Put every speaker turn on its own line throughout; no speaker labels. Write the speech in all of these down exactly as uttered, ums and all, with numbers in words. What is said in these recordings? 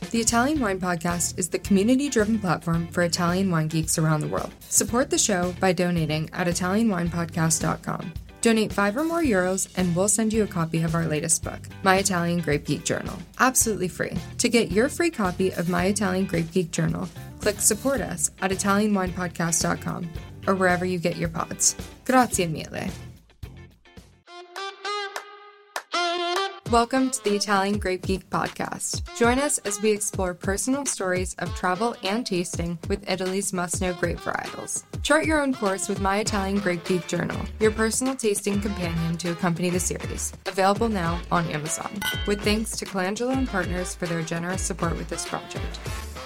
The Italian Wine Podcast is the community-driven platform for Italian wine geeks around the world. Support the show by donating at italian wine podcast dot com. Donate five or more euros and we'll send you a copy of our latest book, My Italian Grape Geek Journal, absolutely free. To get your free copy of My Italian Grape Geek Journal, click support us at italian wine podcast dot com or wherever you get your pods. Grazie mille. Welcome to the Italian Grape Geek Podcast. Join us as we explore personal stories of travel and tasting with Italy's must-know grape varietals. Chart your own course with My Italian Grape Geek Journal, your personal tasting companion to accompany the series. Available now on Amazon. With thanks to Colangelo and Partners for their generous support with this project.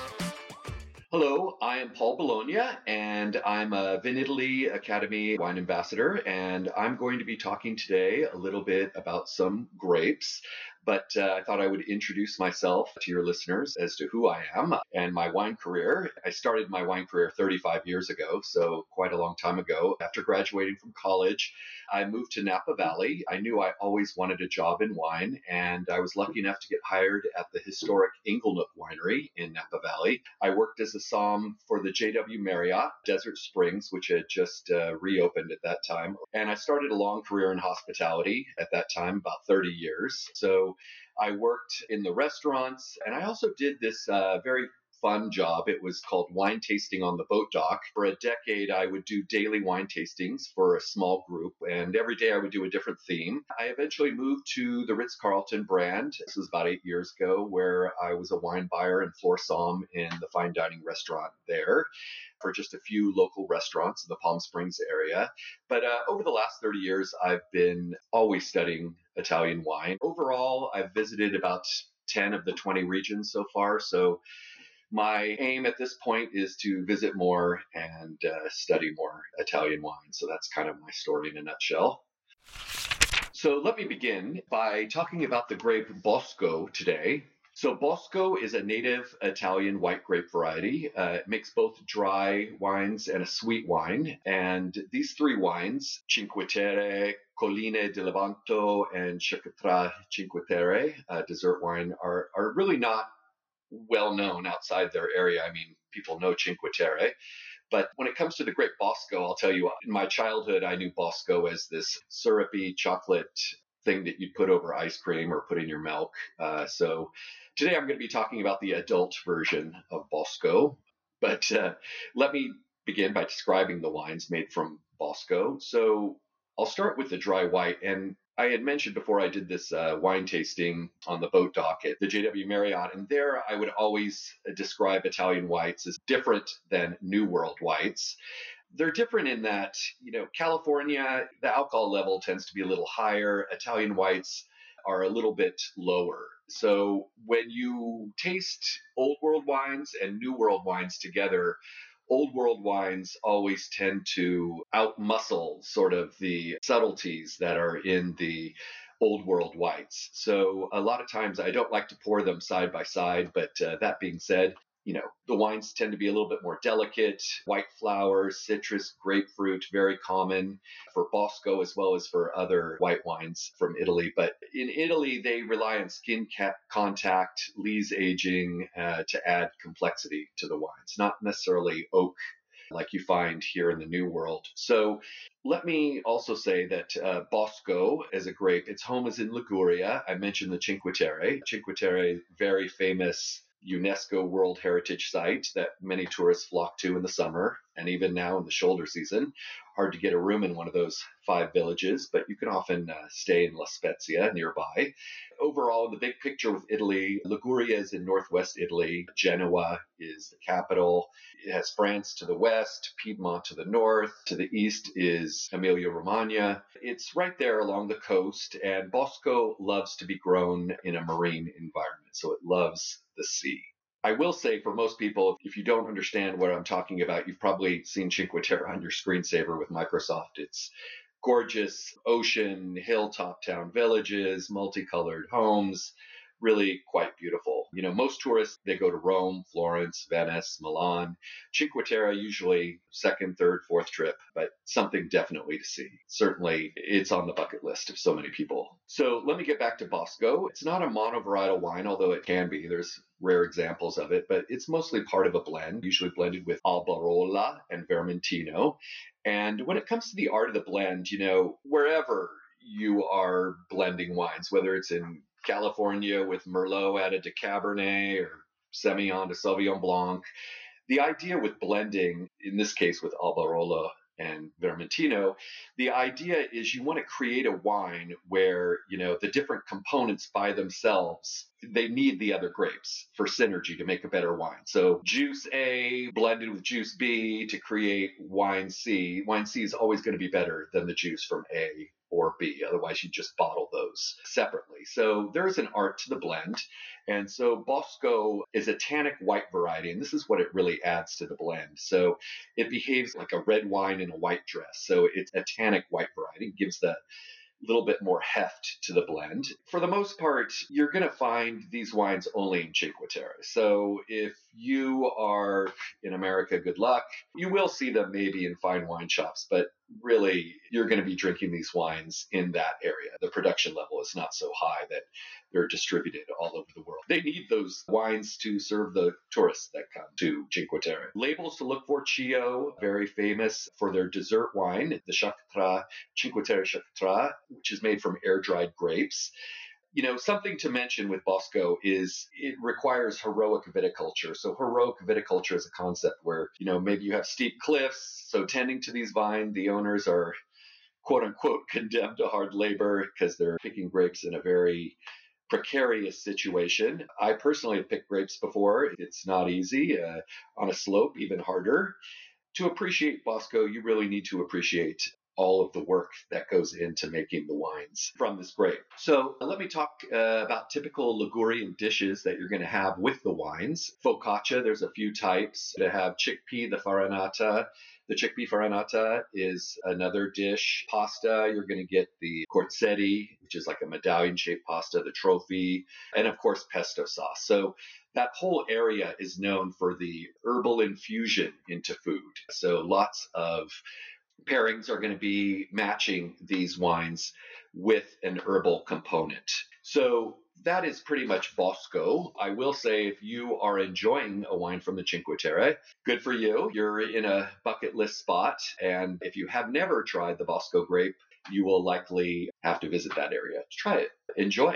Hello, I am Paul Bologna, and I'm a Vinitaly Academy wine ambassador, and I'm going to be talking today a little bit about some grapes. But uh, I thought I would introduce myself to your listeners as to who I am and my wine career. I started my wine career thirty-five years ago, so quite a long time ago. After graduating from college, I moved to Napa Valley. I knew I always wanted a job in wine, and I was lucky enough to get hired at the historic Inglenook Winery in Napa Valley. I worked as a somm for the J W Marriott Desert Springs, which had just uh, reopened at that time. And I started a long career in hospitality at that time, about thirty years. So I worked in the restaurants, and I also did this uh, very fun job. It was called wine tasting on the boat dock. For a decade, I would do daily wine tastings for a small group, and every day I would do a different theme. I eventually moved to the Ritz-Carlton brand. This was about eight years ago, where I was a wine buyer and floor somm in the fine dining restaurant there for just a few local restaurants in the Palm Springs area. But uh, over the last thirty years, I've been always studying Italian wine. Overall, I've visited about ten of the twenty regions so far. So my aim at this point is to visit more and uh, study more Italian wine. So that's kind of my story in a nutshell. So let me begin by talking about the grape Bosco today. So Bosco is a native Italian white grape variety. Uh, it makes both dry wines and a sweet wine. And these three wines, Cinque Terre, Colline di Levanto, and Cecotra Cinque Terre, uh, dessert wine, are, are really not well known outside their area. I mean, people know Cinque Terre. But when it comes to the grape Bosco, I'll tell you, in my childhood, I knew Bosco as this syrupy chocolate thing that you'd put over ice cream or put in your milk. Uh, so today I'm going to be talking about the adult version of Bosco. But uh, let me begin by describing the wines made from Bosco. So I'll start with the dry white. And I had mentioned before I did this uh, wine tasting on the boat dock at the J W Marriott, and there I would always describe Italian whites as different than New World whites. They're different in that, you know, California, the alcohol level tends to be a little higher. Italian whites are a little bit lower. So when you taste Old World wines and New World wines together, Old World wines always tend to outmuscle sort of the subtleties that are in the Old World whites. So a lot of times I don't like to pour them side by side, but uh, that being said, you know, the wines tend to be a little bit more delicate. White flowers, citrus, grapefruit, very common for Bosco as well as for other white wines from Italy. But in Italy, they rely on skin cap contact, lees aging uh, to add complexity to the wines, not necessarily oak like you find here in the New World. So let me also say that uh, Bosco as a grape, its home is in Liguria. I mentioned the Cinque Terre. Cinque Terre, very famous UNESCO World Heritage Site that many tourists flock to in the summer and even now in the shoulder season. Hard to get a room in one of those five villages, but you can often uh, stay in La Spezia nearby. Overall, in the big picture with Italy, Liguria is in northwest Italy. Genoa is the capital. It has France to the west, Piedmont to the north. To the east is Emilia-Romagna. It's right there along the coast, and Bosco loves to be grown in a marine environment, so it loves the sea. I will say for most people, if you don't understand what I'm talking about, you've probably seen Cinque Terre on your screensaver with Microsoft. It's gorgeous ocean, hilltop town villages, multicolored homes, really quite beautiful. You know, most tourists, they go to Rome, Florence, Venice, Milan. Cinque Terre, usually second, third, fourth trip, but something definitely to see. Certainly, it's on the bucket list of so many people. So let me get back to Bosco. It's not a monovarietal wine, although it can be. There's rare examples of it, but it's mostly part of a blend, usually blended with Albarola and Vermentino. And when it comes to the art of the blend, you know, wherever you are blending wines, whether it's in California with Merlot added to Cabernet or Semillon to Sauvignon Blanc, the idea with blending, in this case with Albarola and Vermentino, the idea is you want to create a wine where, you know, the different components by themselves, they need the other grapes for synergy to make a better wine. So juice A blended with juice B to create wine C. Wine C is always going to be better than the juice from A or B. Otherwise, you just bottle those separately. So there's an art to the blend. And so Bosco is a tannic white variety, and this is what it really adds to the blend. So it behaves like a red wine in a white dress. So it's a tannic white variety. It gives the little bit more heft to the blend. For the most part, you're going to find these wines only in Cinque Terre. So if you are in America, good luck. You will see them maybe in fine wine shops, but really you're going to be drinking these wines in that area. The production level is not so high that they're distributed all over the world. They need those wines to serve the tourists that come to Cinque Terre. Labels to look for: Chio, very famous for their dessert wine, the Chactra, Cinque Terre Chactra, which is made from air-dried grapes. You know, something to mention with Bosco is it requires heroic viticulture. So heroic viticulture is a concept where, you know, maybe you have steep cliffs. So tending to these vines, the owners are, quote unquote, condemned to hard labor because they're picking grapes in a very precarious situation. I personally have picked grapes before. It's not easy. Uh, on a slope, even harder. To appreciate Bosco, you really need to appreciate all of the work that goes into making the wines from this grape. So let me talk uh, about typical Ligurian dishes that you're going to have with the wines. Focaccia, there's a few types. To have chickpea, the farinata. The chickpea farinata is another dish. Pasta, you're going to get the corzetti, which is like a medallion-shaped pasta, the trophy, and of course pesto sauce. So that whole area is known for the herbal infusion into food. So lots of pairings are going to be matching these wines with an herbal component. So that is pretty much Bosco. I will say, if you are enjoying a wine from the Cinque Terre, good for you. You're in a bucket list spot. And if you have never tried the Bosco grape, you will likely have to visit that area to try it. Enjoy.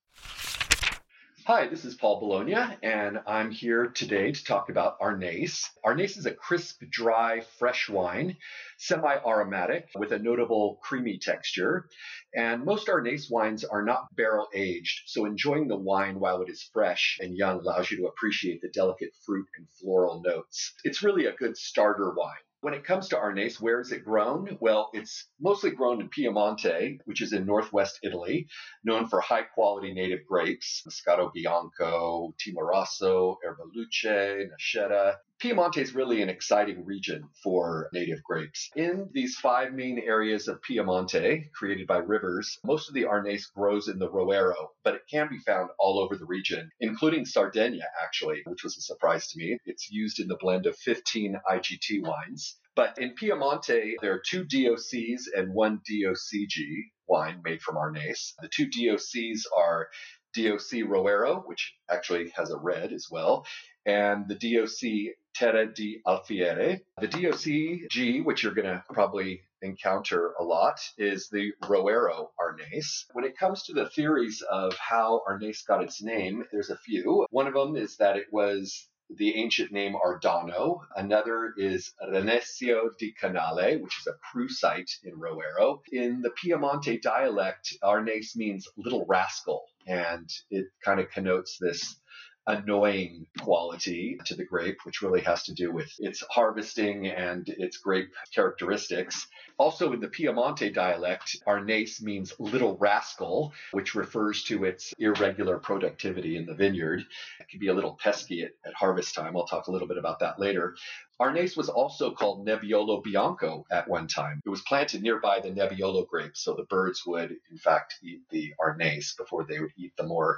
Hi, this is Paul Bologna, and I'm here today to talk about Arneis. Arneis is a crisp, dry, fresh wine, semi-aromatic, with a notable creamy texture. And most Arneis wines are not barrel-aged, so enjoying the wine while it is fresh and young allows you to appreciate the delicate fruit and floral notes. It's really a good starter wine. When it comes to Arneis, where is it grown? Well, it's mostly grown in Piemonte, which is in northwest Italy, known for high-quality native grapes, Moscato Bianco, Timorasso, Erbaluce, Nascetta. Piemonte is really an exciting region for native grapes. In these five main areas of Piemonte, created by rivers, most of the Arneis grows in the Roero, but it can be found all over the region, including Sardinia, actually, which was a surprise to me. It's used in the blend of fifteen I G T wines. But in Piemonte, there are two D O Cs and one D O C G wine made from Arneis. The two D O Cs are D O C Roero, which actually has a red as well, and the D O C Terre di Alfiere. The D O C G, which you're going to probably encounter a lot, is the Roero Arneis. When it comes to the theories of how Arneis got its name, there's a few. One of them is that it was the ancient name Ardano. Another is Renecio di Canale, which is a cruise site in Roero. In the Piemonte dialect, Arneis means little rascal, and it kind of connotes this annoying quality to the grape, which really has to do with its harvesting and its grape characteristics. Also in the Piemonte dialect, Arneis means little rascal, which refers to its irregular productivity in the vineyard. It can be a little pesky at, at harvest time. I'll talk a little bit about that later. Arneis was also called Nebbiolo Bianco at one time. It was planted nearby the Nebbiolo grapes, so the birds would, in fact, eat the Arneis before they would eat the more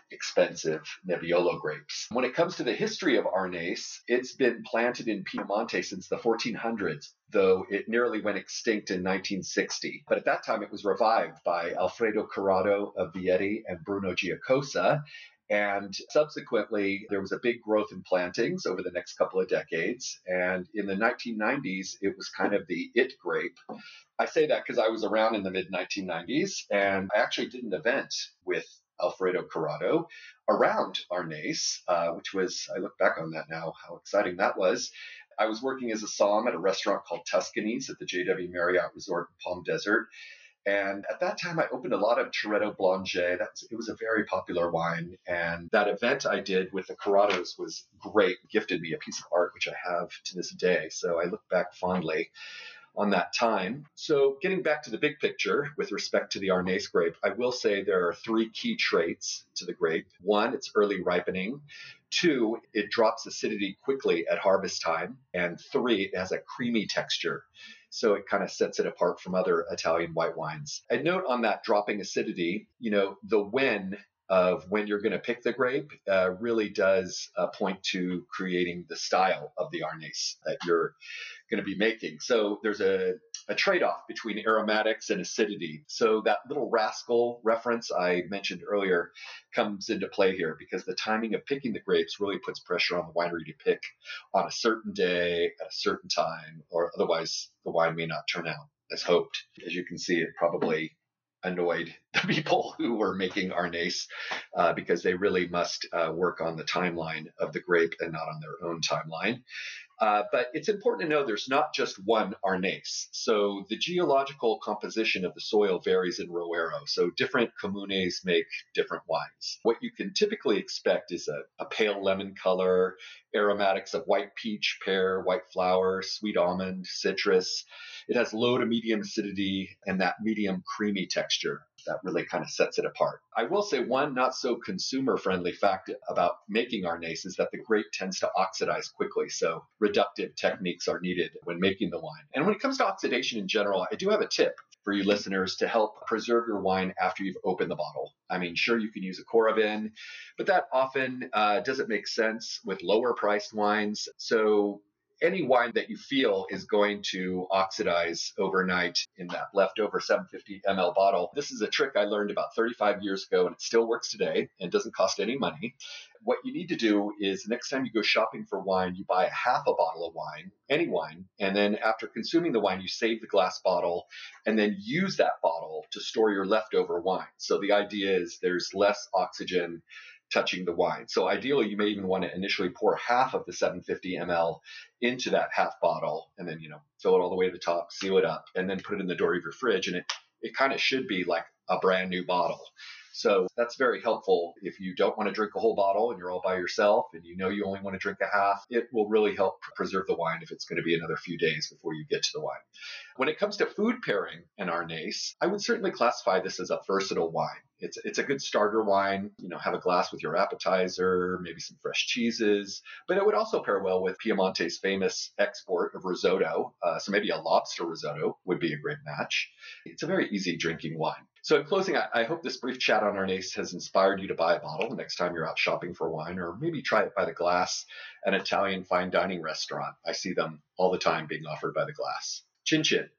expensive Nebbiolo grapes. When it comes to the history of Arneis, it's been planted in Piemonte since the fourteen hundreds, though it nearly went extinct in nineteen sixty. But at that time, it was revived by Alfredo Corrado of Vieti and Bruno Giacosa. And subsequently, there was a big growth in plantings over the next couple of decades. And in the nineteen nineties, it was kind of the it grape. I say that because I was around in the mid nineteen nineties, and I actually did an event with Alfredo Corrado around Arneis, uh, which was, I look back on that now, how exciting that was. I was working as a somm at a restaurant called Tuscany's at the J W Marriott Resort in Palm Desert. And at that time, I opened a lot of Toretto Blanchet. That was, it was a very popular wine. And that event I did with the Corrados was great. Gifted me a piece of art, which I have to this day. So I look back fondly on that time. So getting back to the big picture with respect to the Arneis grape, I will say there are three key traits to the grape. One, it's early ripening. Two, it drops acidity quickly at harvest time. And three, it has a creamy texture. So it kind of sets it apart from other Italian white wines. And note on that dropping acidity, you know, the when of when you're going to pick the grape uh, really does uh, point to creating the style of the Arneis that you're going to be making. So there's a, a trade-off between aromatics and acidity. So that little rascal reference I mentioned earlier comes into play here because the timing of picking the grapes really puts pressure on the winery to pick on a certain day at a certain time, or otherwise the wine may not turn out as hoped. As you can see, it probably annoyed the people who were making Arneis uh, because they really must uh, work on the timeline of the grape and not on their own timeline. Uh, but it's important to know there's not just one Arneis. So the geological composition of the soil varies in Roero. So different communes make different wines. What you can typically expect is a, a pale lemon color, aromatics of white peach, pear, white flower, sweet almond, citrus. It has low to medium acidity and that medium creamy texture that really kind of sets it apart. I will say one not so consumer-friendly fact about making Arneis is that the grape tends to oxidize quickly. So reductive techniques are needed when making the wine. And when it comes to oxidation in general, I do have a tip for you listeners to help preserve your wine after you've opened the bottle. I mean, sure, you can use a Coravin, but that often uh, doesn't make sense with lower priced wines. So any wine that you feel is going to oxidize overnight in that leftover seven hundred fifty milliliter bottle. This is a trick I learned about thirty-five years ago, and it still works today and doesn't cost any money. What you need to do is next time you go shopping for wine, you buy a half a bottle of wine, any wine, and then after consuming the wine, you save the glass bottle and then use that bottle to store your leftover wine. So the idea is there's less oxygen touching the wine. So ideally, you may even want to initially pour half of the seven hundred fifty milliliters into that half bottle and then, you know, fill it all the way to the top, seal it up, and then put it in the door of your fridge. And it, it kind of should be like a brand new bottle. So that's very helpful if you don't want to drink a whole bottle and you're all by yourself and you know you only want to drink a half. It will really help preserve the wine if it's going to be another few days before you get to the wine. When it comes to food pairing an Arneis, I would certainly classify this as a versatile wine. It's it's a good starter wine. You know, have a glass with your appetizer, maybe some fresh cheeses. But it would also pair well with Piemonte's famous export of risotto. Uh, so maybe a lobster risotto would be a great match. It's a very easy drinking wine. So in closing, I, I hope this brief chat on Arneis has inspired you to buy a bottle the next time you're out shopping for wine, or maybe try it by the glass at an Italian fine dining restaurant. I see them all the time being offered by the glass. Chin chin.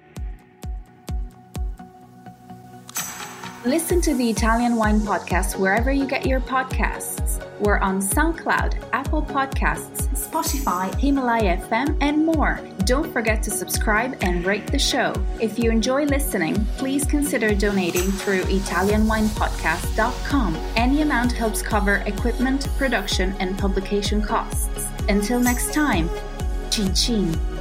Listen to the Italian Wine Podcast wherever you get your podcasts. We're on SoundCloud, Apple Podcasts, Spotify, Himalaya F M, and more. Don't forget to subscribe and rate the show. If you enjoy listening, please consider donating through Italian Wine Podcast dot com. Any amount helps cover equipment, production, and publication costs. Until next time, cin cin.